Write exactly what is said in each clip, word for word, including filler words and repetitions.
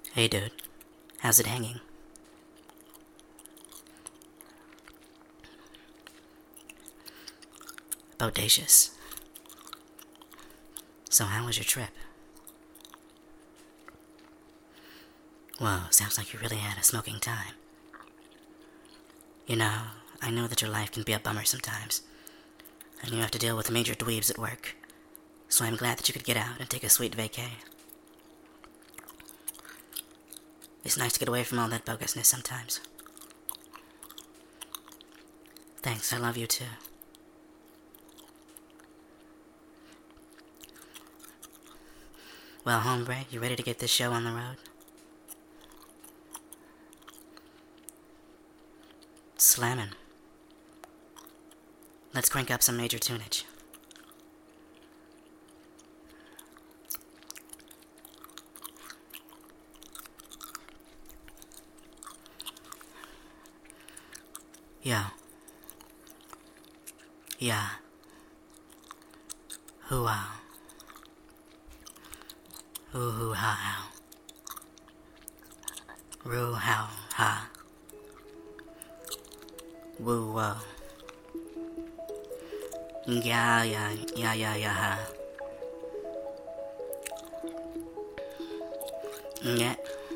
Hey dude, how's it hanging? Bodacious. So how was your trip? Whoa, sounds like you really had a smoking time. You know, I know that your life can be a bummer sometimes, and you have to deal with major dweebs at work, so I'm glad that you could get out and take a sweet vacay. It's nice to get away from all that bogusness sometimes. Thanks, I love you too. Well, hombre, you ready to get this show on the road? Slammin'. Let's crank up some major tunage. Yo. Yeah. Hoo-ah. Ooh-hoo-ha-how. Roo-how-ha. Woo-whoa. Yeah, yeah, yeah, yeah, yeah, ha. Yeah.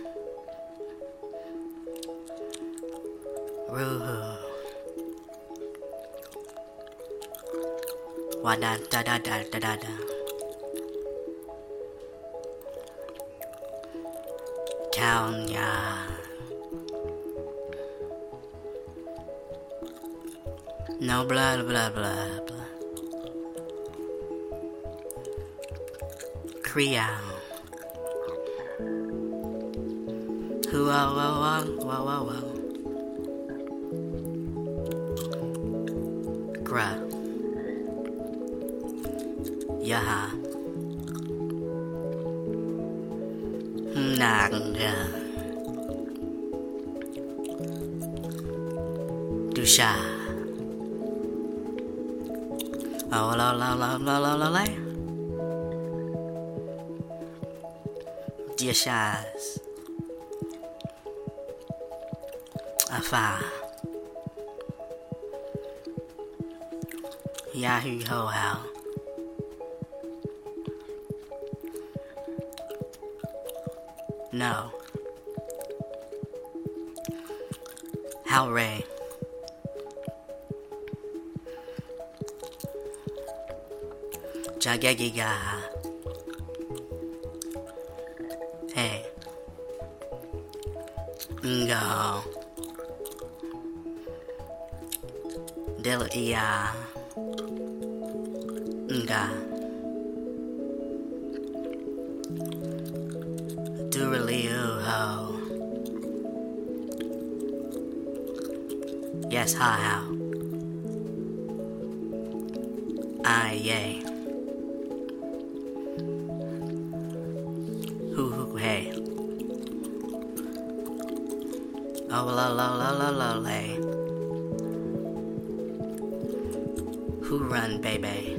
Roo-hoo. Wa-da-da-da-da-da-da-da. Cow-nya. No blah blah blah blah. Creow. Who oh oh oh whoa whoa whoa. Gra. Yaha. Nanga. Dusha. Oh la la la la la la la. Diashaz. Afa. Yahoo ho how. No. How Ray. Jagagiga. Hey. Ngo. Dilia. Nga. Duraliu ho. Yes, ha how. Aye yay. Hoo hoo hey. Oh la la la la la lay. Who run baby?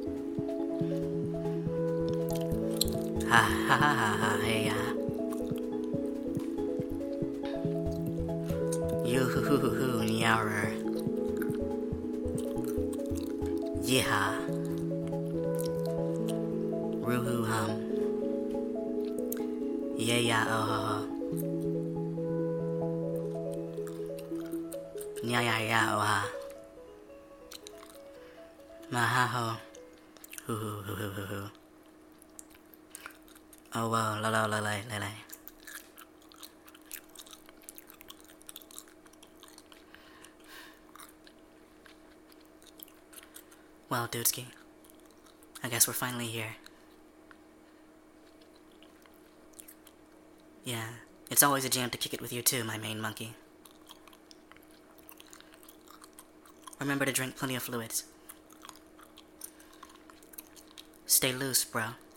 Ha ha ha ha ha hey ya. You hoo hoo hoo hoo nyowrer. Yeehaw. Roo hoo hum. Yeah, yeah, oh, ho, ho. Nya, ya, ya, oh, ha. Ma, ha, ho. Hoo, hoo, hoo, hoo, hoo, hoo. Oh, whoa, la, la, la, la, la, la. Well, Dudesky, I guess we're finally here. Yeah, it's always a jam to kick it with you too, my main monkey. Remember to drink plenty of fluids. Stay loose, bro.